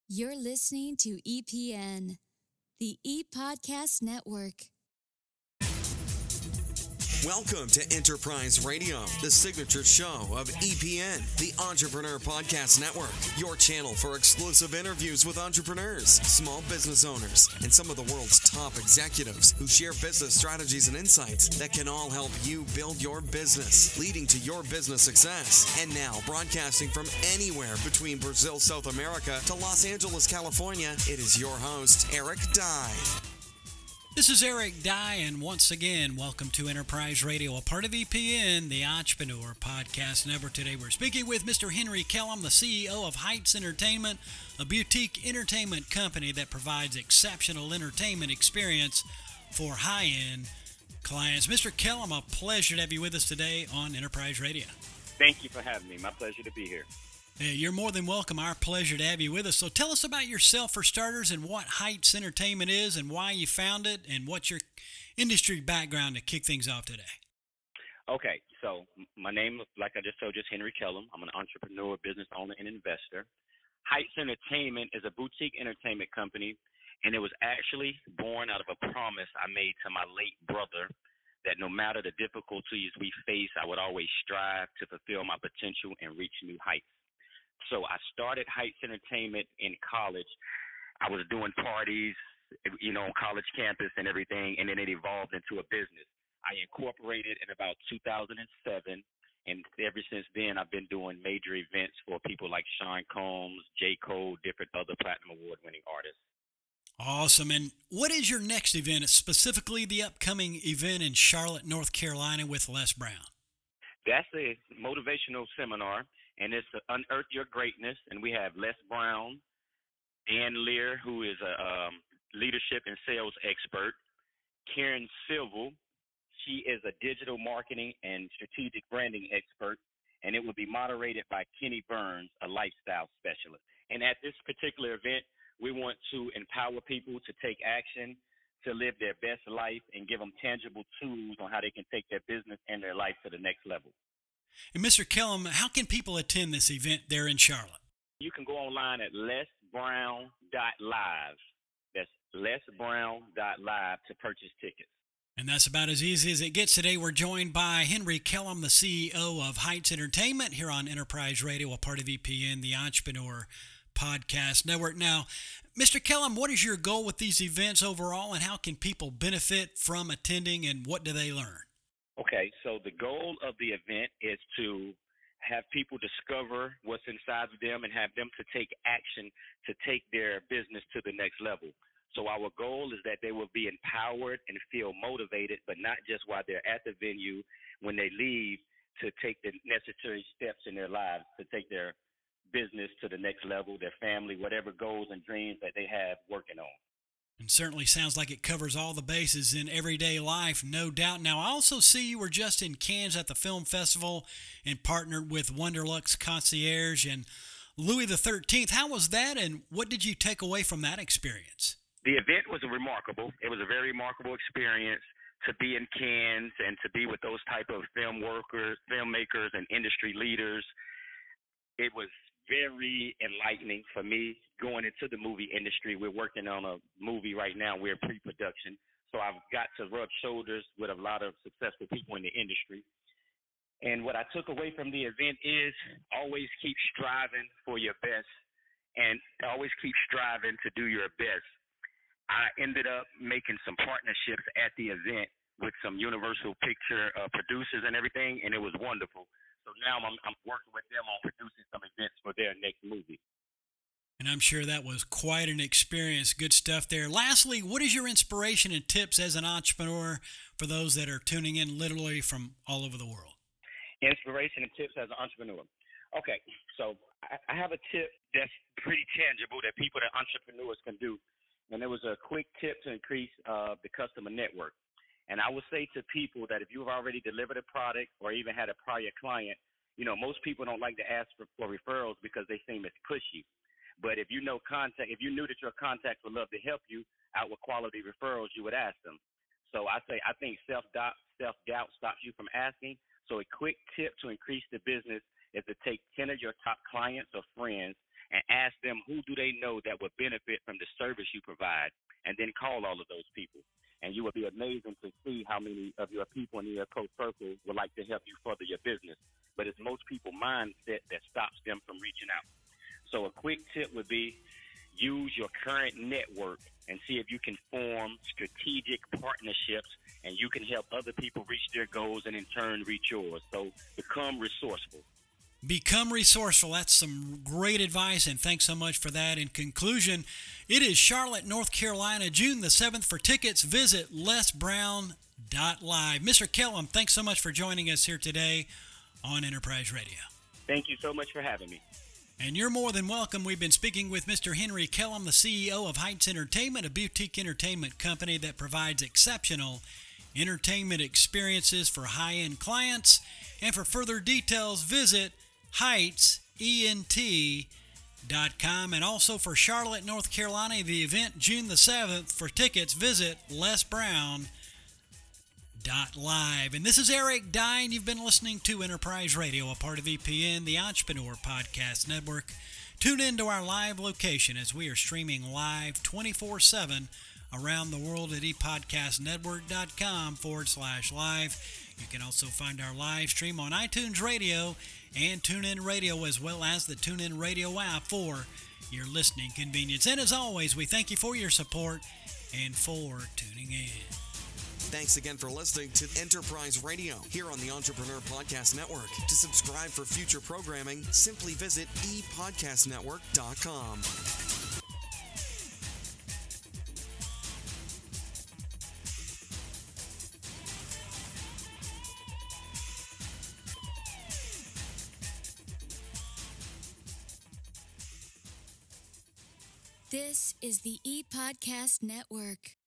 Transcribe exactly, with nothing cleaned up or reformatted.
You're listening to E P N, the E-Podcast Network. Welcome to Enterprise Radio, the signature show of E P N, the Entrepreneur Podcast Network, your channel for exclusive interviews with entrepreneurs, small business owners, and some of the world's top executives who share business strategies and insights that can all help you build your business, leading to your business success. And now, broadcasting from anywhere between Brazil, South America to Los Angeles, California, it is your host, Eric Dye. This is Eric Dye, and once again, welcome to Enterprise Radio, a part of E P N, the Entrepreneur Podcast Network. Today we're speaking with Mister Henry Kellum, the C E O of Heights Entertainment, a boutique entertainment company that provides exceptional entertainment experience for high-end clients. Mister Kellum, a pleasure to have you with us today on Enterprise Radio. Thank you for having me. My pleasure to be here. Hey, you're more than welcome. Our pleasure to have you with us. So tell us about yourself for starters and what Heights Entertainment is and why you found it and what's your industry background to kick things off today. Okay, so my name, like I just told you, is Henry Kellum. I'm an entrepreneur, business owner, and investor. Heights Entertainment is a boutique entertainment company, and it was actually born out of a promise I made to my late brother that no matter the difficulties we face, I would always strive to fulfill my potential and reach new heights. So I started Heights Entertainment in college. I was doing parties, you know, on college campus and everything, and then it evolved into a business. I incorporated in about two thousand seven, and ever since then I've been doing major events for people like Sean Combs, J. Cole, different other platinum award-winning artists. Awesome. And what is your next event, specifically the upcoming event in Charlotte, North Carolina with Les Brown? That's a motivational seminar, and it's Unearth Your Greatness, and we have Les Brown, Dan Lear, who is a um, leadership and sales expert, Karen Silvel, she is a digital marketing and strategic branding expert, and it will be moderated by Kenny Burns, a lifestyle specialist. And at this particular event, we want to empower people to take action, to live their best life, and give them tangible tools on how they can take their business and their life to the next level. And Mister Kellum, how can people attend this event there in Charlotte? You can go online at les brown dot live. That's les brown dot live to purchase tickets. And that's about as easy as it gets today. We're joined by Henry Kellum, the C E O of Heights Entertainment here on Enterprise Radio, a part of E P N, the Entrepreneur Podcast Network. Now, Mister Kellum, what is your goal with these events overall, and how can people benefit from attending, and what do they learn? Okay, so the goal of the event is to have people discover what's inside of them and have them to take action to take their business to the next level. So our goal is that they will be empowered and feel motivated, but not just while they're at the venue, when they leave, to take the necessary steps in their lives to take their business to the next level, their family, whatever goals and dreams that they have working on. And certainly sounds like it covers all the bases in everyday life, no doubt. Now, I also see you were just in Cannes at the film festival and partnered with Wonderlux Concierge and Louis the thirteenth. How was that, and what did you take away from that experience? The event was remarkable. It was a very remarkable experience to be in Cannes and to be with those type of film workers, filmmakers, and industry leaders. It was very enlightening for me going into the movie industry. We're working on a movie right now. We're in pre-production. So I've got to rub shoulders with a lot of successful people in the industry. And what I took away from the event is always keep striving for your best and always keep striving to do your best. I ended up making some partnerships at the event with some Universal Picture uh, producers and everything, and it was wonderful. So now I'm, I'm working with them on producing some events for their next movie. And I'm sure that was quite an experience. Good stuff there. Lastly, what is your inspiration and tips as an entrepreneur for those that are tuning in literally from all over the world? Inspiration and tips as an entrepreneur. Okay, so I, I have a tip that's pretty tangible that people, that entrepreneurs can do. And it was a quick tip to increase uh, the customer network. And I would say to people that if you've already delivered a product or even had a prior client, you know, most people don't like to ask for, for referrals because they seem as pushy. But if you know contact, if you knew that your contacts would love to help you out with quality referrals, you would ask them. So I say I think self-doubt, self-doubt stops you from asking. So a quick tip to increase the business is to take ten of your top clients or friends and ask them who do they know that would benefit from the service you provide, and then call all of those people. And you will be amazing to see how many of your people in your close circle would like to help you further your business. But it's most people's mindset that stops them from reaching out. So a quick tip would be use your current network and see if you can form strategic partnerships, and you can help other people reach their goals and in turn reach yours. So become resourceful. Become resourceful. That's some great advice, and thanks so much for that. In conclusion, it is Charlotte, North Carolina, June the seventh. For tickets, visit les brown dot live. Mister Kellum, thanks so much for joining us here today on Enterprise Radio. Thank you so much for having me. And you're more than welcome. We've been speaking with Mister Henry Kellum, the C E O of Heights Entertainment, a boutique entertainment company that provides exceptional entertainment experiences for high-end clients. And for further details, visit heights ent dot com. And also for Charlotte, North Carolina, the event June the seventh. For tickets, visit les brown dot live. And this is Eric Dye, and you've been listening to Enterprise Radio, a part of E P N, the Entrepreneur Podcast Network. Tune in to our live location as we are streaming live twenty-four seven around the world at epodcastnetwork.com forward slash live. You can also find our live stream on iTunes Radio and TuneIn Radio, as well as the TuneIn Radio app for your listening convenience. And as always, we thank you for your support and for tuning in. Thanks again for listening to Enterprise Radio here on the Entrepreneur Podcast Network. To subscribe for future programming, simply visit e podcast network dot com. This is the E-Podcast Network.